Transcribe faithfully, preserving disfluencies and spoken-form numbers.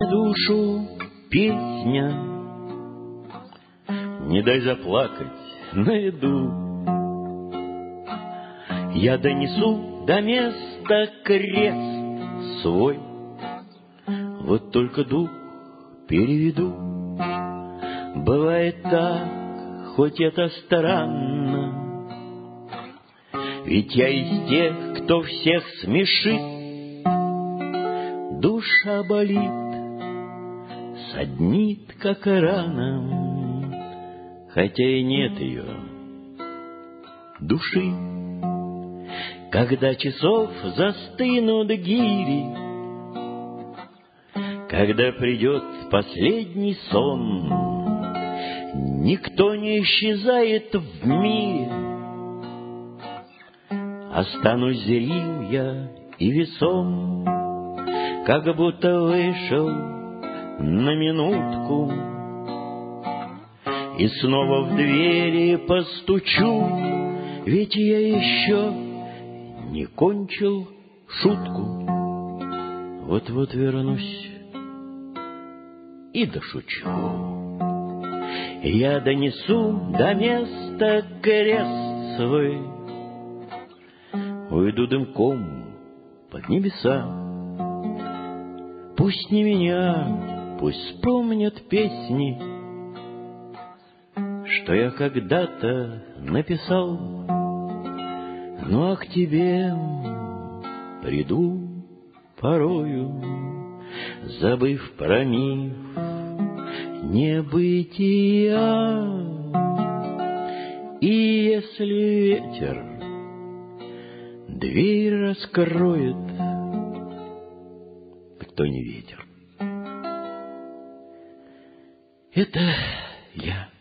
душу песня, не дай заплакать найду. Я донесу до места крест свой, вот только дух переведу. Бывает так, хоть это странно, ведь я из тех, кто всех смешит. Душа болит, саднит, как рана, хотя и нет ее души. Когда часов застынут гири, когда придет последний сон, никто не исчезает в мире. Останусь зрим я и весом, как будто вышел на минутку, и снова в двери постучу, ведь я еще не кончил шутку. Вот-вот вернусь и дошучу. Я донесу до места крест свой, уйду дымком под небеса. Пусть не меня, пусть вспомнят песни, что я когда-то написал. Ну а к тебе приду порою, забыв про миф небытия. И если ветер дверь раскроет, кто не ветер, это я.